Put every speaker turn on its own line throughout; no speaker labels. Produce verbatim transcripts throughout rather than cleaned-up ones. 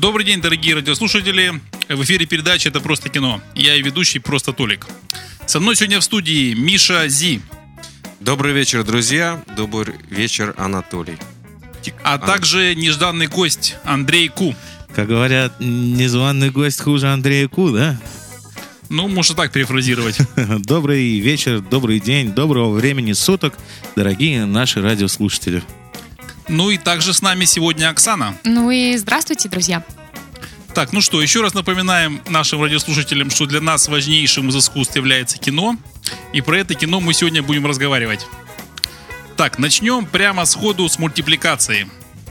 Добрый день, дорогие радиослушатели. В эфире передача «Это просто кино». Я и ведущий Просто Толик. Со мной сегодня в студии Миша Зи.
Добрый вечер, друзья. Добрый вечер, Анатолий.
А также нежданный гость Андрей Ку.
Как говорят, незваный гость хуже Андрея Ку, да?
Ну, можно так перефразировать.
Добрый вечер, добрый день, доброго времени суток, дорогие наши радиослушатели.
Ну и также с нами сегодня Оксана.
Ну и здравствуйте, друзья.
Так, ну что, еще раз напоминаем нашим радиослушателям, что для нас важнейшим из искусств является кино. И про это кино мы сегодня будем разговаривать. Так, начнем прямо сходу с мультипликации.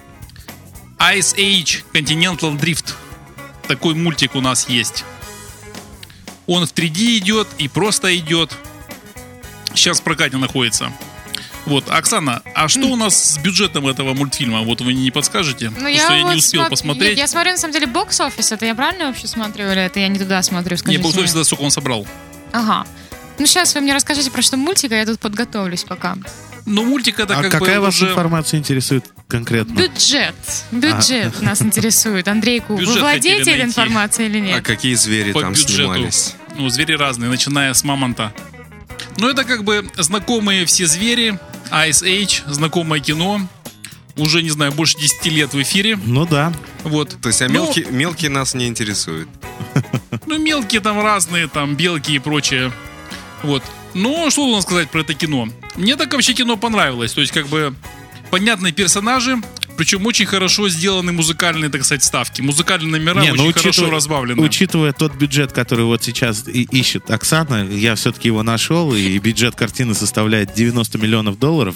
Ice Age Continental Drift. Такой мультик у нас есть. Он в три дэ идет и просто идет. Сейчас в прокате находится. Вот, Оксана, а что у нас с бюджетом этого мультфильма? Вот вы не подскажете?
Ну,
Потому
я
что я
вот
не успел
смо-
посмотреть.
Нет, я смотрю, на самом деле, бокс-офис. Это я правильно вообще смотрю? Или это я не туда смотрю?
Не,
Скажите
бокс-офис,
мне.
да, сколько он собрал.
Ага. Ну, сейчас вы мне расскажите, про что мультик, а я тут подготовлюсь пока.
Ну, мультик это
А
как
какая
бы
вас
уже...
информация интересует конкретно?
Бюджет. Бюджет
А.
нас интересует. Андрейку, вы
Бюджет
владеете
хотели
этой
найти.
информацией или
А
нет?
какие звери
По
там
бюджету.
снимались?
Ну, звери разные, начиная с мамонта. Ну, это как бы знакомые все звери. Ice Age, знакомое кино. Уже, не знаю, больше десяти лет в эфире.
Ну да.
Вот.
То есть, а
Ну,
мелкие, мелкие нас не интересуют.
Ну, мелкие там разные, там, белки и прочее. Вот. Ну, что нужно сказать про это кино? Мне так вообще кино понравилось. То есть, как бы, понятные персонажи, причем очень хорошо сделаны музыкальные, так сказать, ставки. Музыкальные номера
Не,
очень
ну,
хорошо
учитывая-
разбавлены.
Учитывая тот бюджет, который вот сейчас и- ищет Оксана, я все-таки его нашел, и бюджет картины составляет девяносто миллионов долларов.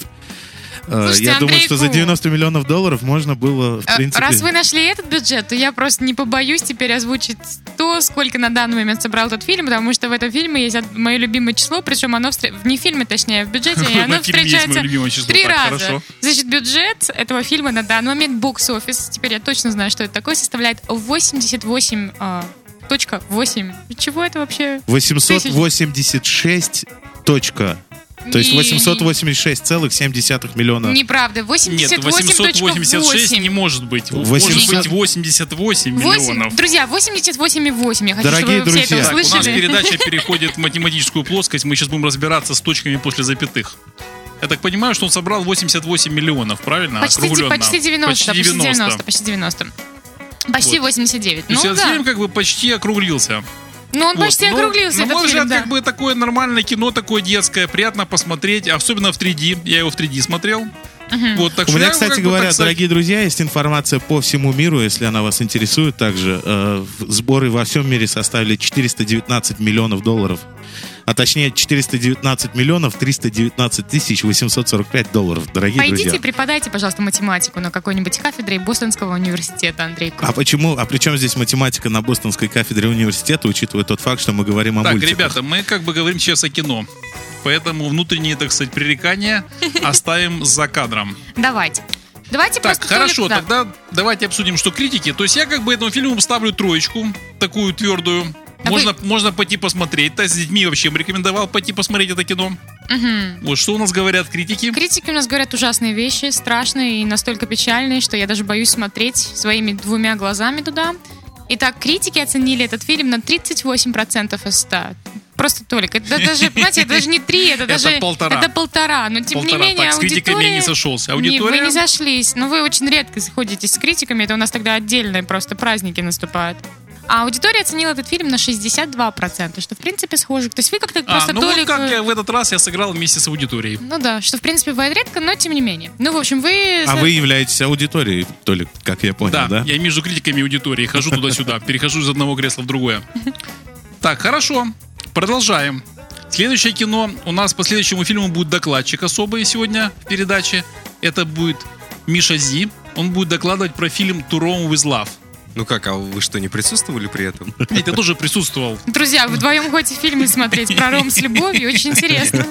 Э,
Слушайте,
я думаю,
Андрей
что за
Ку.
девяносто миллионов долларов можно было, в
А,
принципе...
Раз вы нашли этот бюджет, то я просто не побоюсь теперь озвучить то, сколько на данный момент собрал этот фильм, потому что в этом фильме есть од- мое любимое число, причем оно встр- не в фильме, точнее, а в бюджете, и оно
На фильме есть
встречается
мое любимое число.
три
Так,
раза.
хорошо.
Значит, бюджет этого фильма на данный момент бокс-офис, теперь я точно знаю, что это такое, составляет восемьдесят восемь а, точка восемь. Чего это вообще?
восемьсот восемьдесят шесть точка. То есть
Не-
восемьсот восемьдесят шесть целых семь десятых миллиона.
Неправда,
Нет,
восемьдесят
восемьсот
восемь точка
восемьдесят шесть не
восемь.
может быть. Может
восемьсот
быть восемьдесят восемь миллионов.
Друзья, восемьдесят восемь и восемь. Я хочу,
Дорогие
чтобы вы все
друзья.
это
Так, у нас
услышали.
передача переходит в математическую плоскость. Мы сейчас будем разбираться с точками после запятых. Я так понимаю, что он собрал восемьдесят восемь миллионов, правильно?
Почти,
Округленно.
почти девяносто, почти девяносто, почти девяносто. Почти
Вот.
восемьдесят девять.
То есть
Ну
этот
да.
фильм как бы почти округлился.
Ну он
Вот.
почти
Но,
округлился,
на
этот
мой
фильм,
взгляд,
да.
как бы такое нормальное кино, такое детское, приятно посмотреть, особенно в три дэ. Я его в три дэ смотрел. Вот, так
У
что
меня,
я его,
кстати
как бы,
говоря,
так сказать,
дорогие друзья, есть информация по всему миру, если она вас интересует также. Э, в- сборы во всем мире составили четыреста девятнадцать миллионов долларов. А точнее, четыреста девятнадцать миллионов триста девятнадцать тысяч восемьсот сорок пять долларов, дорогие
Пойдите
друзья.
и преподайте, пожалуйста, математику на какой-нибудь кафедре Бостонского университета, Андрей.
А почему, а при чем здесь математика на Бостонской кафедре университета, учитывая тот факт, что мы говорим о
Так,
мультиках?
ребята, мы как бы говорим сейчас о кино. Поэтому внутренние, так сказать, пререкания оставим за кадром.
Давайте. Давайте
Так,
просто...
хорошо,
Толик, да.
тогда давайте обсудим, что критики. То есть я как бы этому фильму ставлю троечку, такую твердую.
А
Можно, можно пойти посмотреть. Так, с детьми вообще бы рекомендовал пойти посмотреть это кино.
Мгм.
Вот что у нас говорят критики.
Критики у нас говорят ужасные вещи, страшные и настолько печальные, что я даже боюсь смотреть своими двумя глазами туда. Итак, критики оценили этот фильм на тридцать восемь процентов из ста. Просто Толик, это даже, понимаете, это даже не три, это даже...
Это полтора.
Это полтора, но тем
Полтора.
не менее
Так, с критиками
аудитория...
я не сошелся.
Не,
Аудитория...
вы не зашлись, но вы очень редко сходитесь с критиками, это у нас тогда отдельные просто праздники наступают. А аудитория оценила этот фильм на шестьдесят два процента, что в принципе схоже. То есть вы как-то
А,
просто
ну
Толик...
вот как
вы-
я в этот раз я сыграл вместе с аудиторией.
Ну да, что в принципе бывает редко, но тем не менее. Ну, в общем, вы...
А вы являетесь аудиторией, Толик, как я понял,
Да,
да?
я между критиками и аудиторией хожу туда-сюда, перехожу из одного кресла в другое. Так, хорошо, продолжаем. Следующее кино. У нас по следующему фильму будет докладчик особый сегодня в передаче. Это будет Миша Зи. Он будет докладывать про фильм «To Rome with Love».
Ну как, а вы что, не присутствовали при этом?
Нет, я тоже присутствовал.
Друзья, вы вдвоем ходите фильмы смотреть про Ром с любовью, очень интересно.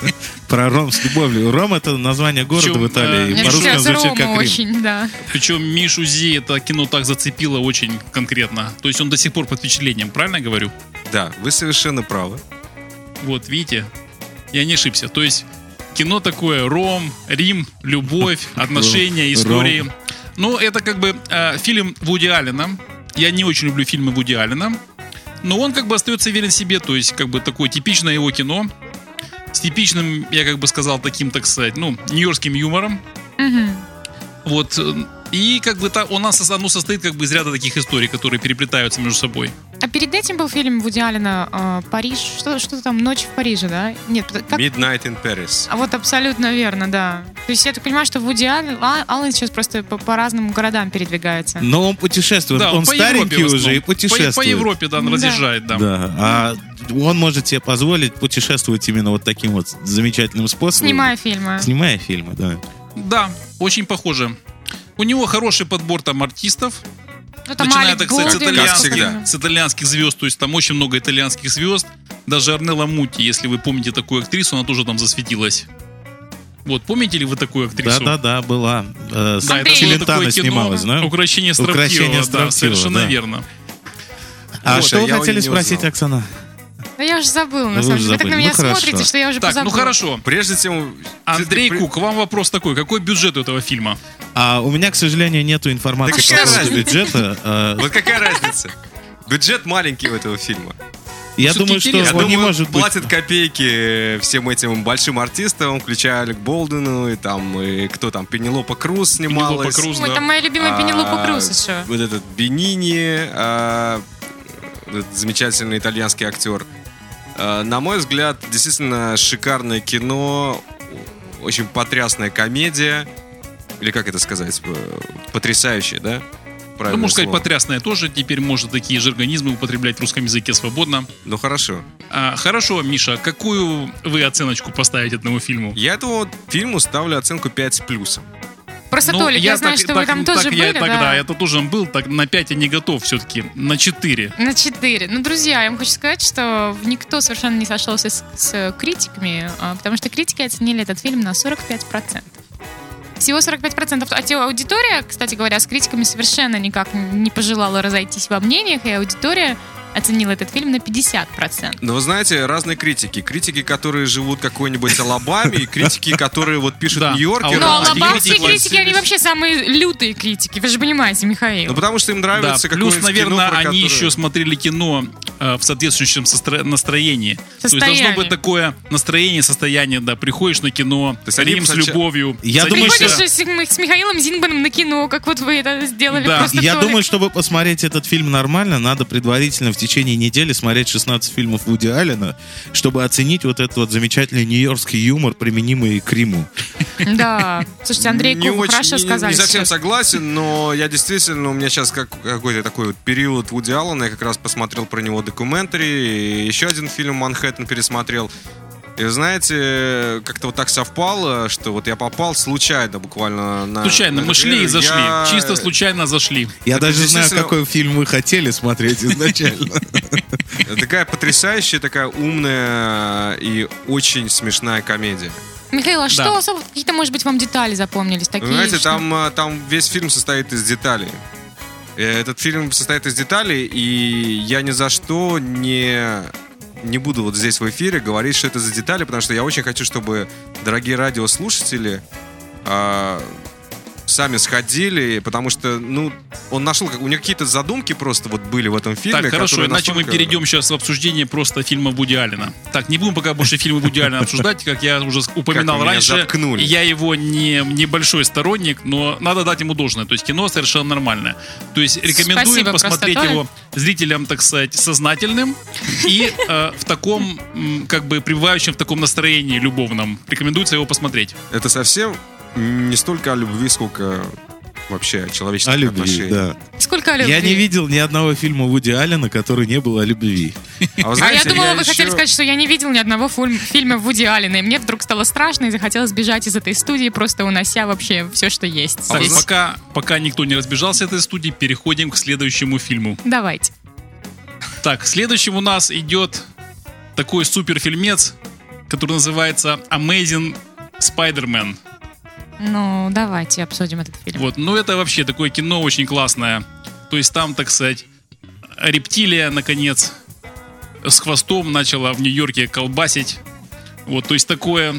Про Ром с любовью. Ром — это название города
Причем,
в Италии.
э,
и
Мне
по-русски он
кажется,
звучит
Рома
как Рим.
очень, да.
Причем Мишу Зи это кино так зацепило очень конкретно. То есть он до сих пор под впечатлением, правильно я говорю?
Да, вы совершенно правы.
Вот, видите, я не ошибся. То есть кино такое: Ром, Рим, любовь, отношения,
Ром.
истории. Ну, это как бы э, фильм Вуди Аллена. Я не очень люблю фильмы Вуди Аллена. Но он как бы остается верен себе. То есть, как бы такое типичное его кино. С типичным, я как бы сказал, таким, так сказать, ну, нью-йоркским юмором.
Мгм.
Вот. э, И как бы та, у нас оно состоит как бы из ряда таких историй, которые переплетаются между собой.
А перед этим был фильм Вуди Аллена э, «Париж». Что, что там? «Ночь в Париже», да? Нет, как?
Midnight in Paris.
А вот абсолютно верно, да. То есть я так понимаю, что Вуди Аллен, А- Аллен сейчас просто по, по разным городам передвигается.
Но он путешествует.
Да,
он
по
старенький
Европе в
уже и
основном.
путешествует.
По, по Европе, да, он
Да.
разъезжает, да.
Да, а он может себе позволить путешествовать именно вот таким вот замечательным способом.
Снимая фильмы.
Снимая фильмы, да.
Да, очень похоже. У него хороший подбор там артистов.
Ну, там
Начиная,
Алек
так сказать, с
Болдуин,
Как
итальянских,
всегда.
с итальянских звезд. То есть там очень много итальянских звезд. Даже Арнелла Мутти, если вы помните такую актрису, она тоже там засветилась. Вот, помните ли вы такую актрису?
Да-да-да, была. Э,
Да, это было
Челентано
такое кино
снималась, да?
«Укрощение Строптивого»,
«Укрощение
да,
Строптивого»,
совершенно
да.
верно.
А
Вот,
что
а
вы
я
хотели
не
спросить,
узнал.
Оксана?
Да я уже забыла, на
Вы
самом
уже
деле. Вы так на
забыли.
меня
Ну, хорошо.
смотрите, что я уже
Так,
позабыла.
ну хорошо.
Прежде чем...
Андрей
ты- ты-
Кук, вам вопрос такой. Какой бюджет у этого фильма?
А у меня, к сожалению, нету информации
Да
по
какая
поводу
разница?
бюджета. Э,
Вот какая разница? Бюджет маленький у этого фильма.
Я
Всё-таки
думаю, что
интересно.
Я
он не
думаю,
может быть...
платят копейки всем этим большим артистам, включая Алек Болдуину, и там, и кто там, Пенелопа Круз снималась.
Пенелопа Круз,
Ой,
да.
там моя любимая Пенелопа
А,
Круз еще.
Вот этот Бенини, а, этот замечательный итальянский актер. А, На мой взгляд, действительно шикарное кино, очень потрясная комедия. Или как это сказать? э, Потрясающая, да?
Ну,
Правильное
можно сказать,
слово.
потрясная тоже. Теперь можно такие же организмы употреблять в русском языке свободно.
Ну хорошо.
А, хорошо, Миша, какую вы оценочку поставите этому фильму?
Я этому вот фильму ставлю оценку пять с плюсом.
Просто,
Ну,
Толик, я, знаю,
так-
что вы
так-
там
так
тоже
я,
были,
тогда
да?
я тут тоже был, так на пять я не готов все-таки, на четыре.
На четыре. Ну, друзья, я вам хочу сказать, что никто совершенно не сошелся с, с критиками, а, потому что критики оценили этот фильм на сорок пять процентов. Всего сорок пять процентов. А те аудитория, кстати говоря, с критиками совершенно никак не пожелала разойтись во мнениях, и аудитория оценила этот фильм на пятьдесят процентов.
Но вы знаете, разные критики. Критики, которые живут в какой-нибудь Алабаме, и критики, которые вот пишут
Да.
Нью-Йоркер.
А
Ну,
вот
они
алабамские
согласились.
критики, они вообще самые лютые критики. Вы же понимаете, Михаил.
Ну, потому что им
Да,
нравится
плюс,
какое-нибудь
наверное,
кино, про
они
которое-
еще смотрели кино э, в соответствующем состро- настроении. То есть
Состоянии.
должно быть такое настроение, состояние, да, приходишь на кино,
То есть они
рим с
сначала-
любовью.
Я
садишься-
думаю,
Приходишь
что-
с, с Михаилом Зинбаном на кино, как вот вы это сделали.
Да.
просто
Я
Толик.
думаю, чтобы посмотреть этот фильм нормально, надо предварительно в течение недели смотреть шестнадцать фильмов Вуди Аллена, чтобы оценить вот этот вот замечательный нью-йоркский юмор, применимый к Риму.
Да. Слушайте, Андрей
Не
Кук,
очень-
хорошо
не-
сказали.
Не совсем
сейчас.
согласен, но я действительно, у меня сейчас как, какой-то такой вот период Вуди Аллена, я как раз посмотрел про него документари, и еще один фильм «Манхэттен» пересмотрел. И вы знаете, как-то вот так совпало, что вот я попал случайно буквально на...
Случайно,
на
мы
этот
шли и
фильм.
зашли.
Я-
Чисто случайно зашли.
Я
Это
даже знаю,
действительно-
какой фильм вы хотели смотреть изначально.
Такая потрясающая, такая умная и очень смешная комедия.
Михаил, а что
Да.
особо, какие-то, может быть, вам детали запомнились?
Вы
Такие,
знаете,
что-
там, а, там весь фильм состоит из деталей. Э, Этот фильм состоит из деталей, и я ни за что не, не буду вот здесь в эфире говорить, что это за детали, потому что я очень хочу, чтобы дорогие радиослушатели а, сами сходили, потому что, ну, он нашел, как- у него какие-то задумки просто вот были в этом фильме.
Так, хорошо,
которые
иначе мы
настолько-
перейдем сейчас в обсуждение просто фильма Вуди Аллена. Так, не будем пока больше фильмы Вуди Аллена обсуждать, как я уже упоминал
Как вы меня
раньше.
заткнули.
Я его не небольшой сторонник, но надо дать ему должное. То есть кино совершенно нормальное. То есть рекомендуем
Спасибо,
посмотреть
просто,
его зрителям, так сказать, сознательным и э, в таком, м, как бы, пребывающим в таком настроении любовном. Рекомендуется его посмотреть.
Это совсем не столько о любви, сколько вообще о человеческих
О любви,
отношениях.
да.
Сколько любви?
Я не видел ни одного фильма Вуди Аллена, который не был о любви.
А, вы
А
знаете,
я думала, вы
еще-
хотели сказать, что я не видел ни одного фульм- фильма Вуди Аллена, и мне вдруг стало страшно, и захотелось бежать из этой студии, просто унося вообще все, что есть
Так,
здесь.
пока, пока никто не разбежался от этой студии, переходим к следующему фильму.
Давайте.
Так, следующим у нас идет такой суперфильмец, который называется Amazing Spider-Man.
Ну, давайте обсудим этот фильм.
Вот, ну это вообще такое кино очень классное. То есть там, так сказать, рептилия, наконец, с хвостом начала в Нью-Йорке колбасить. Вот, то есть такое,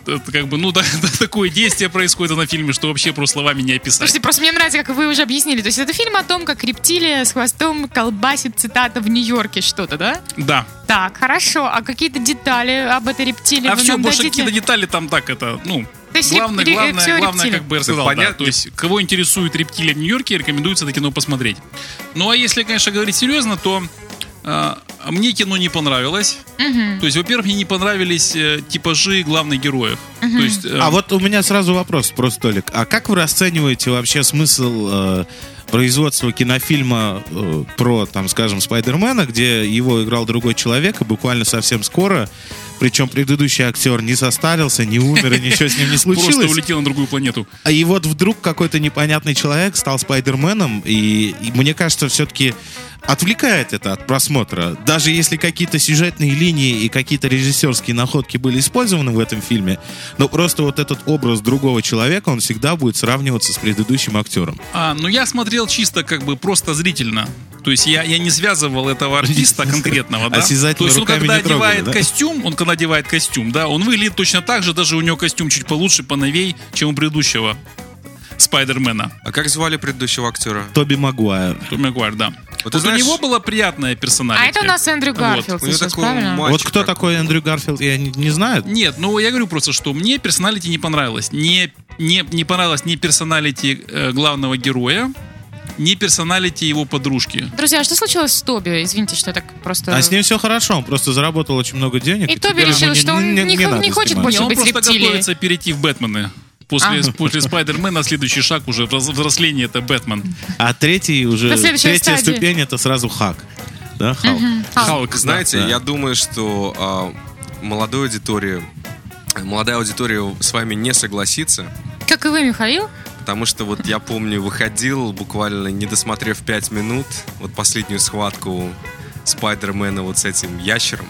это как бы, ну, да, такое действие происходит на фильме, что вообще просто словами не описать.
Слушайте, просто мне нравится, как вы уже объяснили. То есть это фильм о том, как рептилия с хвостом колбасит, цитата, в Нью-Йорке что-то, да?
Да.
Так, хорошо. А какие-то детали об этой рептилии
А
вы
все,
нам
больше
дадите?
какие-то детали там так, это, ну...
То есть
Главное,
реп-
главное,
всё
главное,
рептилия.
как бы я рассказал, да.
Понятно.
То есть, кого интересует рептилия в Нью-Йорке, рекомендуется это кино посмотреть. Ну, а если, конечно, говорить серьезно, то э, мне кино не понравилось.
Мгм.
То есть, во-первых, мне не понравились э, типажи главных героев. То есть, э,
А вот у меня сразу вопрос просто, Толик. А как вы расцениваете вообще смысл э, производства кинофильма э, про, там, скажем, Спайдермена, где его играл другой человек, и буквально совсем скоро, причем предыдущий актер не состарился, не умер, и ничего с ним не
просто
случилось.
улетел на другую планету.
А и вот вдруг какой-то непонятный человек стал Спайдерменом, и, и мне кажется, все-таки отвлекает это от просмотра. Даже если какие-то сюжетные линии и какие-то режиссерские находки были использованы в этом фильме, но просто вот этот образ другого человека, он всегда будет сравниваться с предыдущим актером.
А, ну я смотрел чисто как бы просто зрительно. То есть я, я не связывал этого артиста конкретного, да?
Осязательно
То есть он
руками
когда
не трогали,
одевает
да?
костюм, он когда одевает костюм, да, он выглядит точно так же, даже у него костюм чуть получше, поновей, чем у предыдущего Спайдермена.
А как звали предыдущего актера?
Тоби Магуайр.
Тоби Магуайр, да.
Вот
Вот
ты
у
знаешь-
него была приятная персоналити.
А это у нас Эндрю
Вот.
Гарфилд,
У него
сейчас,
такой
правильно?
мальчик
Вот кто
такой.
такой Эндрю Гарфилд, я не, не знаю.
Нет, ну я говорю просто, что мне персоналити не понравилось. Не, не, не понравилось ни персоналити э, главного героя, ни персоналити его подружки.
Друзья, а что случилось с Тоби? Извините, что я так просто...
А с ним все хорошо, он просто заработал очень много денег.
И Тоби
теперь
решил,
ему
что он не хо-
надо
не хочет
снимать.
больше
Не, он
быть
просто
рептилией.
готовится перейти в Бэтмены. После,
А.
после Спайдермена следующий шаг уже взрос- взросление, это Бэтмен.
А третий уже,
На следующей
третья
стадии.
ступень это сразу Хак. Да, Халк.
Халк,
Знаете,
да.
я думаю, что а, молодой аудитории, молодая аудитория с вами не согласится,
Как и вы, Михаил?
потому что вот я помню, выходил буквально не досмотрев пять минут, вот последнюю схватку Спайдермена вот с этим ящером,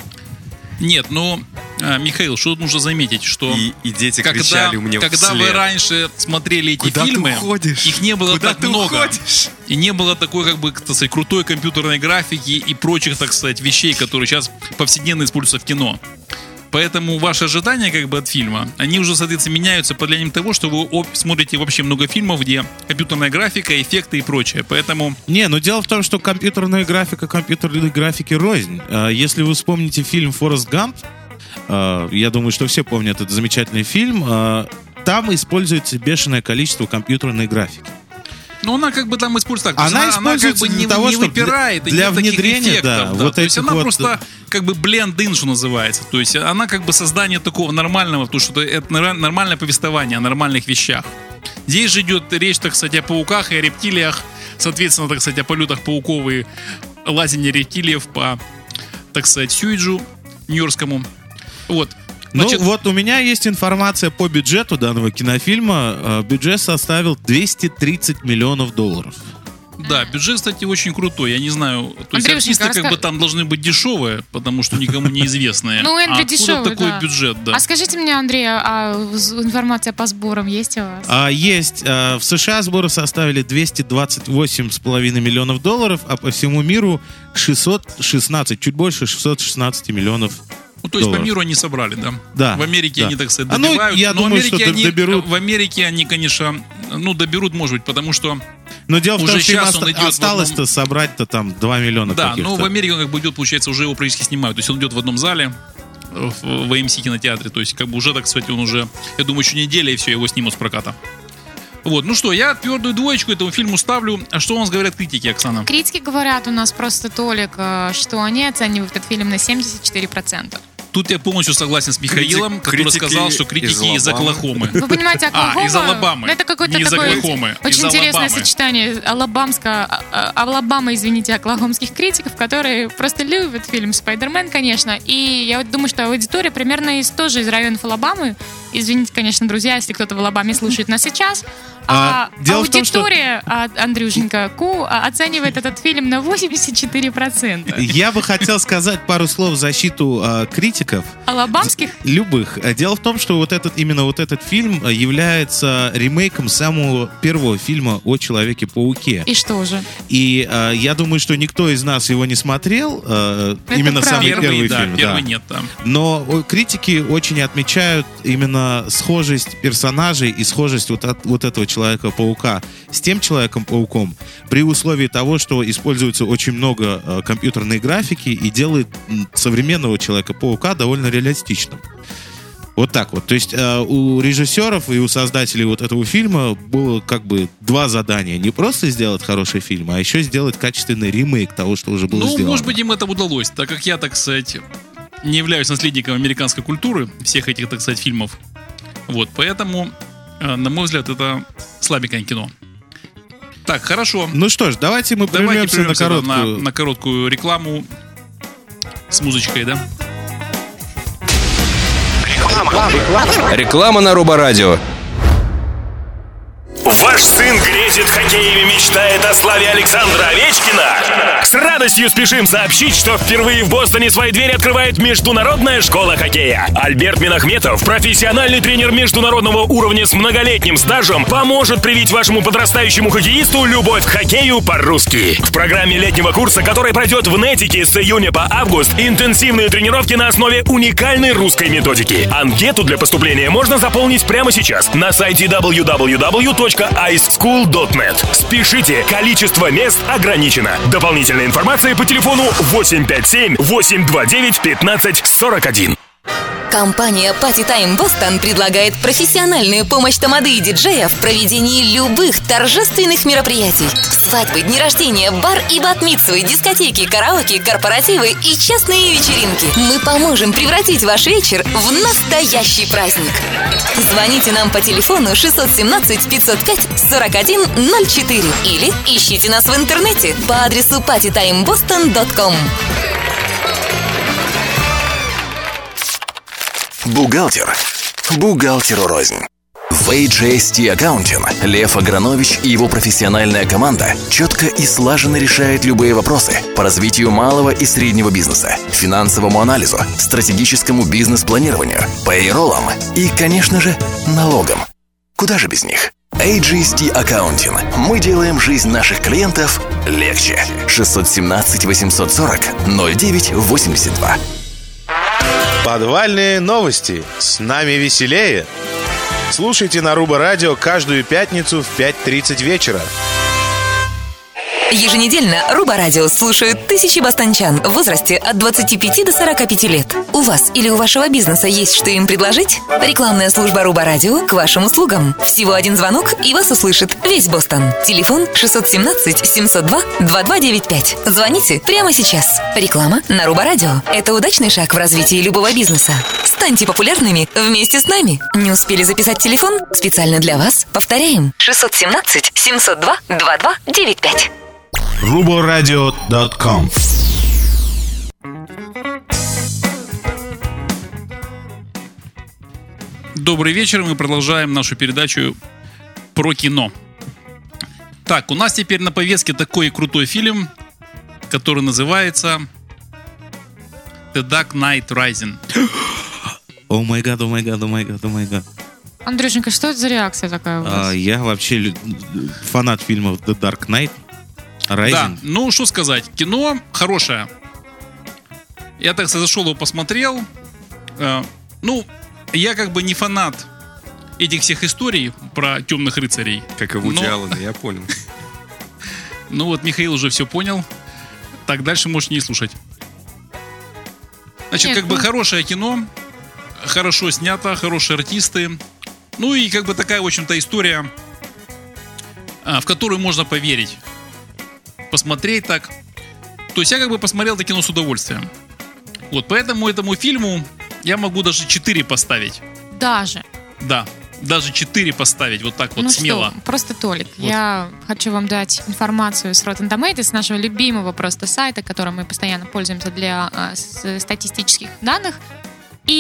Нет, ну, а, Михаил, что тут нужно заметить, что
и, и дети
когда,
кричали у меня
когда вы
вслед.
раньше смотрели эти
Куда ты
фильмы,
уходишь?
их не было
Куда
так
ты
много.
уходишь?
И не было такой, как бы, так сказать, крутой компьютерной графики и прочих, так сказать, вещей, которые сейчас повседневно используются в кино. Поэтому ваши ожидания как бы от фильма, они уже, соответственно, меняются под влиянием того, что вы об- смотрите вообще много фильмов, где компьютерная графика, эффекты и прочее. Поэтому
Не, но дело в том, что компьютерная графика компьютерной графики рознь. А, Если вы вспомните фильм «Форест Гамп», а, я думаю, что все помнят этот замечательный фильм, а, там используется бешеное количество компьютерной графики.
ну, она как бы там используется так. То есть
Она
она, она как
используется
бы
для
не,
того,
не
чтобы
выпирает, и
для
нет таких
внедрения,
эффектов,
да, вот
То есть
этих
она
вот-
просто как бы blend-in, что называется. То есть она как бы создание такого нормального, потому что это нора- нормальное повествование о нормальных вещах. Здесь же идет речь, так сказать, о пауках и о рептилиях, соответственно, так сказать, о полетах пауков и лазении рептилиев по, так сказать, Сьюиджу нью-йоркскому. Вот. Значит,
Ну, вот у меня есть информация по бюджету данного кинофильма. А, Бюджет составил двести тридцать миллионов долларов.
да, бюджет, кстати, очень крутой. Я не знаю, то есть
Андрюшенька,
артисты как
раска-
бы там должны быть дешевые, потому что никому неизвестные.
Ну, Эндрю
а откуда
дешевый,
такой
да.
бюджет, да?
А скажите мне, Андрей, а з- информация по сборам есть у вас?
А, есть. А, в США сборы составили двести двадцать восемь с половиной миллионов долларов, а по всему миру шестьсот шестнадцать, чуть больше шестьсот шестнадцать миллионов.
Ну, то есть по
долларов.
миру они собрали, да?
Да,
В Америке
да.
они, так сказать,
А, ну,
добивают.
я
но
думаю,
в Америке
что
они,
доберут.
В Америке они, конечно, ну, доберут, может быть, потому что...
Но дело в
Уже
том, что им
сейчас он
оста-
идет в
осталось-то
одном-
собрать-то там два миллиона
Да,
каких-то.
но в Америке он как бы идет, получается, уже его практически снимают. То есть он идет в одном зале, в, в эй эм си кинотеатре. То есть как бы уже, так сказать, он уже, я думаю, еще неделя, и все, его снимут с проката. Вот, ну что, я твердую двоечку этому фильму ставлю. А что у нас говорят критики, Оксана?
Критики говорят у нас просто, Толик, э, что они оценивают этот фильм на семьдесят четыре процента.
Тут я полностью согласен с Михаилом,
Критик-
который
критики
сказал, что критики
из
из
Алабамы.
Оклахомы.
Вы понимаете, Оклахома...
А, из Алабамы.
Ну, это какое-то
Не из
такое
Оклахомы,
очень
из
интересное
Алабамы.
сочетание алабамска, а- а- Алабама, извините, оклахомских критиков, которые просто любят фильм «Спайдермен», конечно. И я вот думаю, что аудитория примерно из, тоже из районов Алабамы. Извините, конечно, друзья, если кто-то в Алабаме слушает нас сейчас. А,
А, дело в том, что-
аудитория, а, Андрюшенька, Ку а, оценивает этот фильм на восемьдесят четыре процента.
Я бы хотел сказать пару слов в защиту а, критиков.
Алабамских?
Любых. Дело в том, что вот этот, именно вот этот фильм является ремейком самого первого фильма о Человеке-пауке.
И что же?
И э, я думаю, что никто из нас его не смотрел. э,
Это
именно
правда.
самый
Первый,
первый
да,
фильм.
первый
да.
нет там.
Но о, критики очень отмечают именно схожесть персонажей и схожесть вот, от, вот этого Человека-паука с тем Человеком-пауком при условии того, что используется очень много э, компьютерной графики и делает м, современного Человека-паука довольно реалистичным. Вот так вот. То есть э, у режиссеров и у создателей вот этого фильма было как бы два задания. Не просто сделать хороший фильм, а еще сделать качественный ремейк того, что уже было
Ну,
сделано.
может быть, им это удалось, так как я, так сказать, не являюсь наследником американской культуры, всех этих, так сказать, фильмов. Вот, поэтому, э, на мой взгляд, это слабенькое кино. Так, хорошо.
Ну что ж, давайте мы
Давайте
прервемся на
прервемся на,
короткую...
на короткую рекламу с музычкой, да?
Реклама на Роборадио.
Ваш сын грезит хоккеем и мечтает о славе Александра Овечкина? С радостью спешим сообщить, что впервые в Бостоне свои двери открывает Международная школа хоккея. Альберт Минахметов, профессиональный тренер международного уровня с многолетним стажем, поможет привить вашему подрастающему хоккеисту любовь к хоккею по-русски. В программе летнего курса, который пройдет в Нетике с июня по август, интенсивные тренировки на основе уникальной русской методики. Анкету для поступления можно заполнить прямо сейчас на сайте дабл ю дабл ю дабл ю точка айс скул точка нет. Спешите, количество мест ограничено. Дополнительная информация по телефону восемь пять семь восемь два девять пятнадцать сорок один.
Компания Party Time Boston предлагает профессиональную помощь тамады и диджея в проведении любых торжественных мероприятий. Свадьбы, дни рождения, бар и бат-мицвы, дискотеки, караоке, корпоративы и частные вечеринки. Мы поможем превратить ваш вечер в настоящий праздник. Звоните нам по телефону шесть один семь пятьсот пять сорок один ноль четыре или ищите нас в интернете по адресу парти тайм бостон точка ком.
Бухгалтер. Бухгалтеру рознь. В эй джи эс ти Accounting Лев Агранович и его профессиональная команда четко и слаженно решают любые вопросы по развитию малого и среднего бизнеса, финансовому анализу, стратегическому бизнес-планированию, пейроллам и, конечно же, налогам. Куда же без них? эй джи эс ти Accounting. Мы делаем жизнь наших клиентов легче. шесть один семь восемь сорок ноль девять восемьдесят два.
Подвальные новости. С нами веселее. Слушайте на Руба Радио каждую пятницу в пять тридцать вечера.
Еженедельно Руба Радио слушают тысячи бостончан в возрасте от двадцати пяти до сорока пяти лет. У вас или у вашего бизнеса есть что им предложить? Рекламная служба Руба Радио к вашим услугам. Всего один звонок, и вас услышит весь Бостон. Телефон шесть один семь семь ноль два два два девять пять. Звоните прямо сейчас. Реклама на Руба Радио. Это удачный шаг в развитии любого бизнеса. Станьте популярными вместе с нами. Не успели записать телефон? Специально для вас повторяем. шесть один семь семь ноль два два два девять пять.
руборадио точка ком.
Добрый вечер, мы продолжаем нашу передачу про кино. Так, у нас теперь на повестке такой крутой фильм, который называется The Dark Knight Rising.
О май гад, о май гад, о май гад, о май гад.
Андрюшенька, что это за реакция такая у вас?
А, я вообще лю- фанат фильмов The Dark Knight Rising.
Да, ну что сказать, кино хорошее. Я так зашел его посмотрел. Э, ну, я как бы не фанат этих всех историй про темных рыцарей.
Как и Вуди
Но-
Аллена, я понял.
Ну вот Михаил уже все понял. Так, дальше можешь не слушать. Значит,
Нет,
как бы
ну-
хорошее кино, хорошо снято, хорошие артисты. Ну и как бы такая, в общем-то, история, а, в которую можно поверить. Посмотреть так. То есть я как бы посмотрел это кино с удовольствием. Вот, поэтому этому фильму я могу даже четыре поставить.
Даже.
Да, даже четыре поставить, вот так вот
Ну
смело.
что, просто Толик,
Вот.
я хочу вам дать информацию с Rotten Tomatoes, с нашего любимого просто сайта, которым мы постоянно пользуемся для а, с- статистических данных. И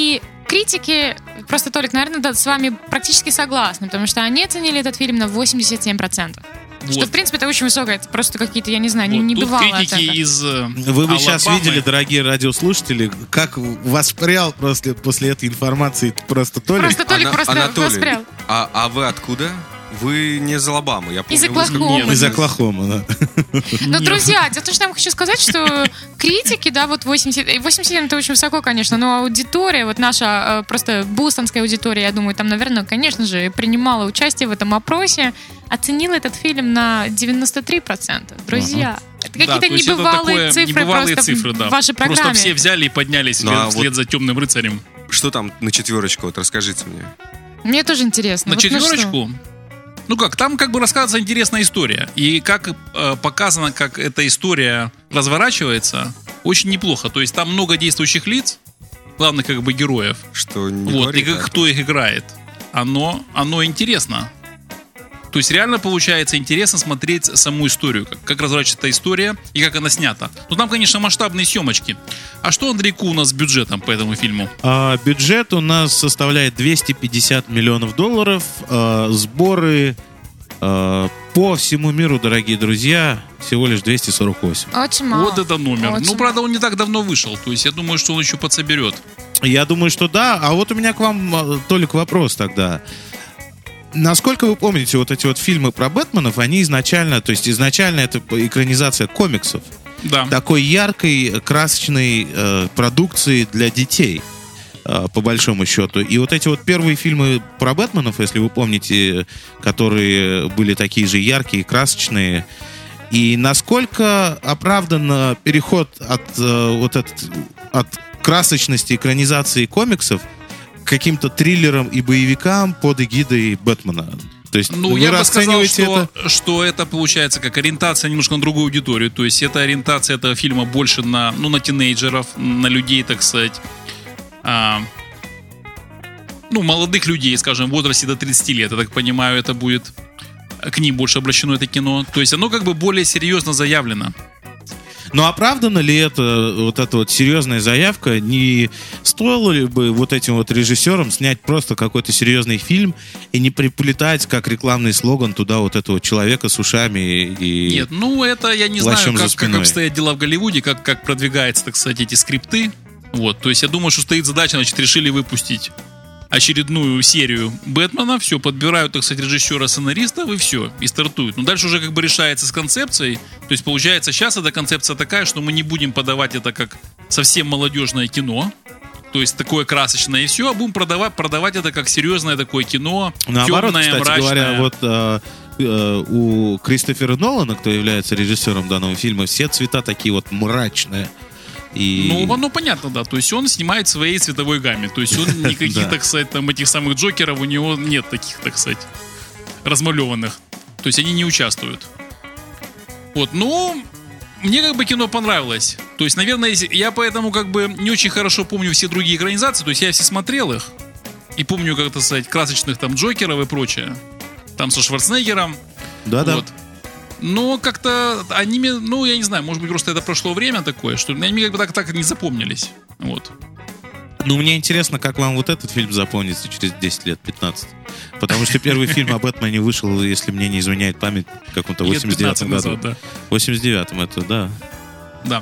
критики, просто, Толик, наверное, да, с вами практически согласны, потому что они оценили этот фильм на восемьдесят семь процентов.
Вот.
Что, в принципе, это очень высокое. Это просто какие-то, я не знаю, не,
Вот.
не
Тут
бывало
критики
оценка.
из э,
Вы бы сейчас
Алабамы.
видели, дорогие радиослушатели, как воспрял после, после этой информации просто Толик.
Просто Толик
Ана-
просто
Анатолий,
воспрял.
А, а вы откуда? Вы не из Алабамы, я помню.
Из
вы-
Оклахомы.
Из Оклахомы, да.
Но,
Нет.
друзья, дело в том, что я вам хочу сказать, что критики, да, вот восемьдесят... и восемьдесят семь это очень высоко, конечно, но аудитория, вот наша э, просто бостонская аудитория, я думаю, там, наверное, конечно же, принимала участие в этом опросе, оценила этот фильм на девяносто три процента. Друзья, это
Да,
какие-то
то есть это
небывалые
такое-
цифры
небывалые
просто
цифры, да.
в вашей программе.
Просто все взяли и поднялись
Ну, а
вслед
вот-
за темным рыцарем.
Что там на четверочку? Вот расскажите мне.
Мне тоже интересно.
На
Вот, ну что?
четверочку. Ну как, там как бы рассказывается интересная история. И как э, показано, как эта история разворачивается, очень неплохо. То есть там много действующих лиц, главных как бы героев.
Что не
Вот, и
говорит,
как-
а?
кто их играет. Оно, оно интересно. То есть реально получается интересно смотреть саму историю, как, как разворачивается эта история и как она снята. Ну там, конечно, масштабные съемочки. А что, Андрейку, у нас с бюджетом по этому фильму?
А, бюджет у нас составляет двести пятьдесят миллионов долларов. А, сборы а, по всему миру, дорогие друзья, всего лишь двести сорок восемь.
Очень мало.
Вот это номер.
Очень
Ну, правда, он не так давно вышел. То есть я думаю, что он еще подсоберет.
Я думаю, что да. А вот у меня к вам, а, Толик, вопрос тогда. Насколько вы помните, вот эти вот фильмы про Бэтменов, они изначально, то есть изначально это экранизация комиксов.
Да.
Такой яркой, красочной э, продукции для детей, э, по большому счету. И вот эти вот первые фильмы про Бэтменов, если вы помните, которые были такие же яркие, красочные. И насколько оправдан переход от, э, вот этот, от красочности экранизации комиксов к каким-то триллерам и боевикам под эгидой Бэтмена? То есть
Ну,
вы
я бы сказал,
расцениваете
что,
это...
что это получается как ориентация немножко на другую аудиторию. То есть это ориентация этого фильма больше на, ну, на тинейджеров, на людей, так сказать, а, ну, молодых людей, скажем, в возрасте до тридцати лет. Я так понимаю, это будет к ним больше обращено это кино. То есть оно как бы более серьезно заявлено.
Но оправдана ли это, вот эта вот серьезная заявка? Не стоило ли бы вот этим вот режиссерам снять просто какой-то серьезный фильм и не приплетать как рекламный слоган туда вот этого человека с ушами и...
Нет, ну это я не знаю,
плащом за
как, как
спиной.
обстоят дела в Голливуде, как, как продвигаются, так сказать, эти скрипты. Вот, то есть я думаю, что стоит задача, значит, решили выпустить очередную серию Бэтмена, все, подбирают, так сказать, режиссера, сценаристов, и все, и стартуют. Но дальше уже как бы решается с концепцией. То есть получается, сейчас эта концепция такая, что мы не будем подавать это как совсем молодежное кино, то есть такое красочное и все, а будем продавать, продавать это как серьезное такое кино,
Наоборот,
темное,
кстати
мрачное.
говоря, вот э, э, у Кристофера Нолана, кто является режиссером данного фильма, все цвета такие вот мрачные. И...
Ну, ну, понятно, да. То есть он снимает в своей цветовой гамме. То есть он никаких,
Да.
так сказать, там этих самых Джокеров, у него нет таких, так сказать, размалеванных. То есть они не участвуют. Вот, ну, мне как бы кино понравилось. То есть, наверное, если- я поэтому как бы не очень хорошо помню все другие экранизации. То есть я все смотрел их. И помню, как, так сказать, красочных там Джокеров и прочее. Там со Шварценеггером.
Да-да.
Вот. Но как-то они, мне- ну, я не знаю, может быть, просто это прошло время такое, что они как бы так, так и не запомнились. Вот.
Ну, мне интересно, как вам вот этот фильм запомнится через десять лет, пятнадцать. Потому что первый фильм о Бэтмене вышел, если мне не изменяет память, в каком-то
Лет
восемьдесят девятом
пятнадцать
году.
назад,
В восемьдесят девятом это, да.
да. Да.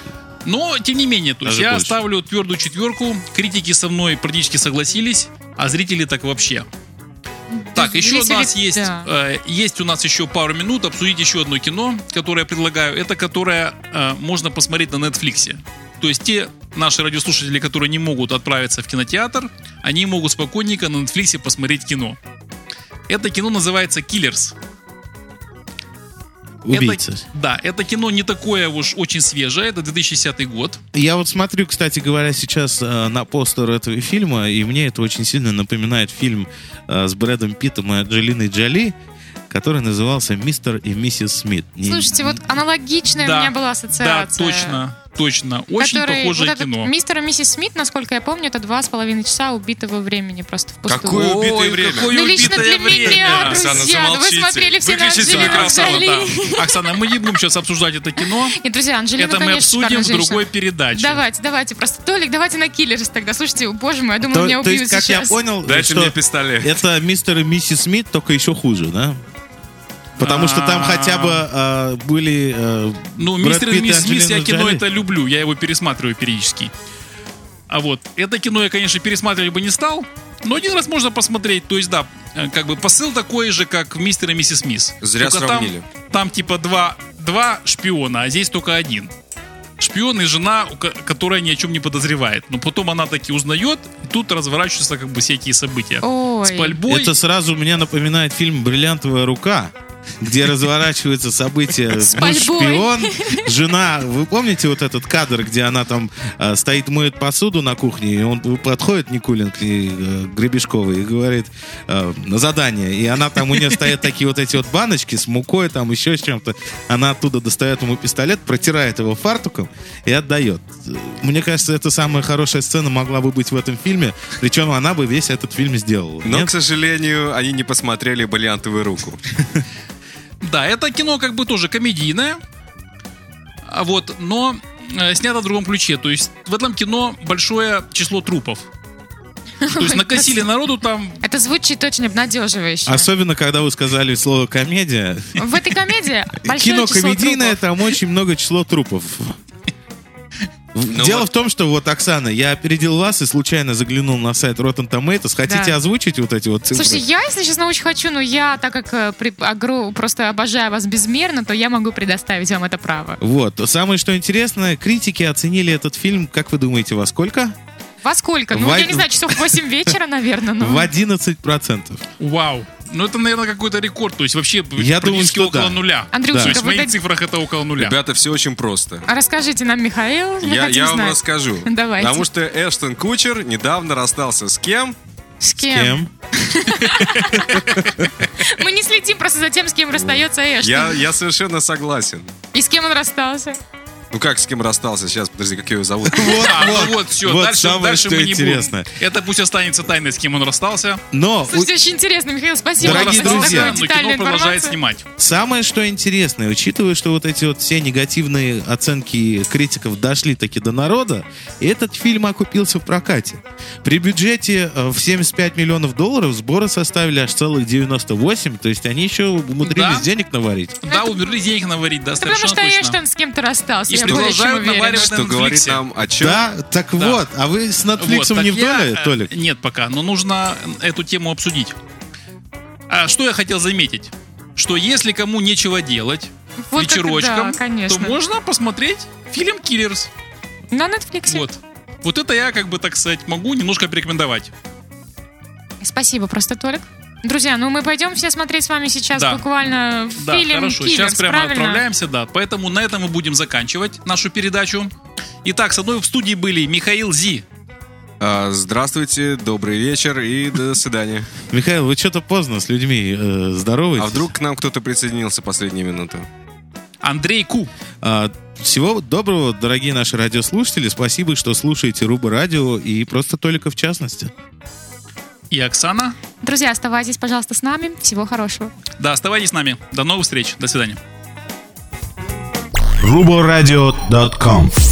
Но, тем не менее, то есть
Даже
я
больше.
ставлю твердую четверку, критики со мной практически согласились, а зрители так вообще. Так, еще у
Зрители,
нас есть,
да.
э, есть у нас еще пару минут обсудить еще одно кино, которое я предлагаю. Это которое э, можно посмотреть на Netflix. То есть те наши радиослушатели, которые не могут отправиться в кинотеатр, они могут спокойненько на Netflix посмотреть кино. Это кино называется «Киллерс».
Убийца.
Это, да, это кино не такое уж очень свежее, это две тысячи десятый год.
Я вот смотрю, кстати говоря, сейчас э, на постер этого фильма, и мне это очень сильно напоминает фильм э, с Брэдом Питтом и Анджелиной Джоли, который назывался «Мистер и миссис Смит». Не-
Слушайте, вот аналогичная
Да,
у меня была
Да,
ассоциация.
точно, точно. Очень
Который-
похожее
вот этот
кино.
Мистер и миссис Смит, насколько я помню, это два с половиной часа убитого времени просто впустую.
Какое убитое время?
какое
Ну, лично
убитое
для
время.
меня Да,
Оксана,
друзья, да вы
замолчите.
смотрели все на
Выключите
Анджелину
микрофон,
Джоли.
Да. Оксана, мы не будем сейчас обсуждать это кино.
Нет, друзья, Анджелина,
Это мы
конечно,
обсудим
шикарная
в
женщина.
другой передаче.
Давайте, давайте, просто Толик, давайте на Киллерс тогда. Слушайте, боже мой, я думаю,
То,
меня
то
убьют
есть, как
сейчас.
я понял,
Дайте
что
мне пистолет.
это мистер и миссис Смит, только еще хуже, да? Потому что там хотя бы э, были э,
Ну,
Брэд
мистер и
Питт
мисс Смит, я
Анджелина
кино
Джоли.
это люблю, я его пересматриваю периодически. А вот, это кино я, конечно, пересматривать бы не стал, но один раз можно посмотреть. То есть, да, э, как бы посыл такой же, как в «Мистер и миссис Смит».
Зря
Только
сравнили.
Там, там типа два, два шпиона, а здесь только один. Шпион и жена, у ко- которая ни о чем не подозревает. Но потом она таки узнает, и тут разворачиваются как бы всякие события.
Ой.
С пальбой.
Это сразу мне напоминает фильм «Бриллиантовая рука», где разворачиваются события.
С
Муж
пальбой.
шпион, жена. Вы помните вот этот кадр, где она там э, стоит, моет посуду на кухне, и он подходит, Никулин, к ней, э, Гребешковой, и говорит э, на задание. И она там, у нее стоят такие вот эти вот баночки с мукой, там еще с чем-то. Она оттуда достает ему пистолет, протирает его фартуком и отдает. Мне кажется, это самая хорошая сцена могла бы быть в этом фильме. Причем она бы весь этот фильм сделала.
Но,
Нет?
к сожалению, они не посмотрели «Бриллиантовую руку».
Да, это кино как бы тоже комедийное, а вот, но э, снято в другом ключе. То есть в этом кино большое число трупов. То есть накосили народу там.
Это звучит очень обнадеживающе.
Особенно, когда вы сказали слово «комедия».
В этой комедии большое
Кино
число
комедийное,
трупов.
там очень много число трупов.
Ну
Дело
вот-
в том, что вот, Оксана, я опередил вас и случайно заглянул на сайт Rotten Tomatoes. Хотите
Да.
озвучить вот эти вот цифры?
Слушайте, я, если честно, очень хочу, но я, так как э, при- огру- просто обожаю вас безмерно, то я могу предоставить вам это право.
Вот. Самое, что интересно, критики оценили этот фильм, как вы думаете, во сколько?
Во сколько? Ну,
В-
я не знаю, часов в восемь вечера, наверное. Но...
В одиннадцать процентов.
Вау. Ну это, наверное, какой-то рекорд. То есть вообще
Я думаю,
практически
что
около
да.
нуля.
Андрюшенька,
То есть в
вы
моих
дад-
цифрах это около нуля.
Ребята, все очень просто.
А расскажите нам, Михаил, мы
Я,
хотим
я вам
знать.
расскажу.
Давайте.
Потому что Эштон Кутчер недавно расстался с кем?
С кем?
Кем?
Мы не следим просто за тем, с кем расстается Эштон.
Я, я совершенно согласен.
И с кем он расстался?
Ну как с кем расстался? Сейчас, подожди, как его зовут?
Вот,
А,
вот.
ну вот, все,
Вот
дальше,
самое,
дальше
что
мы не
интересно.
будем. Это пусть останется тайной, с кем он расстался.
Но у-
Слушайте, очень интересно, Михаил, спасибо.
Дорогие
вам за такую
друзья,
но
детальную
кино продолжает
информацию.
снимать.
самое, что интересное, учитывая, что вот эти вот все негативные оценки критиков дошли таки до народа, этот фильм окупился в прокате. При бюджете э, в семьдесят пять миллионов долларов сборы составили аж целых девяносто восемь, то есть они еще умудрились
Да.
денег наварить.
Да, умерли денег наварить, да,
Это потому
совершенно
что
точно.
Эштон с кем-то расстался.
И
я более чем
продолжают
уверена.
наваривать
Что
на
говорит
Netflix.
нам о чем?
Да, так
Да.
вот, а вы с Netflix
Вот, так
не в
я,
доле,
э,
Толик?
Нет пока, но нужно эту тему обсудить. А что я хотел заметить? Что если кому нечего делать
Вот как-
вечерочком,
да, конечно.
то можно посмотреть фильм «Киллерс».
На Netflix.
Вот. Вот это я, как бы, так сказать, могу немножко порекомендовать.
Спасибо просто, Толик. Друзья, ну мы пойдем все смотреть с вами сейчас
Да.
буквально
Да,
фильм
хорошо.
«Киллерс»,
Сейчас прямо
правильно?
отправляемся, да. Поэтому на этом мы будем заканчивать нашу передачу. Итак, со мной в студии были Михаил Зи,
А, здравствуйте, добрый вечер и до свидания.
Михаил, вы что-то поздно с людьми э, здороваетесь.
А вдруг к нам кто-то присоединился последние минуты?
Андрей Ку.
А, Всего доброго, дорогие наши радиослушатели. Спасибо, что слушаете Руба Радио и просто Толика в частности.
И Оксана.
Друзья, оставайтесь, пожалуйста, с нами. Всего хорошего.
Да, оставайтесь с нами. До новых встреч. До свидания.
руборадио точка ком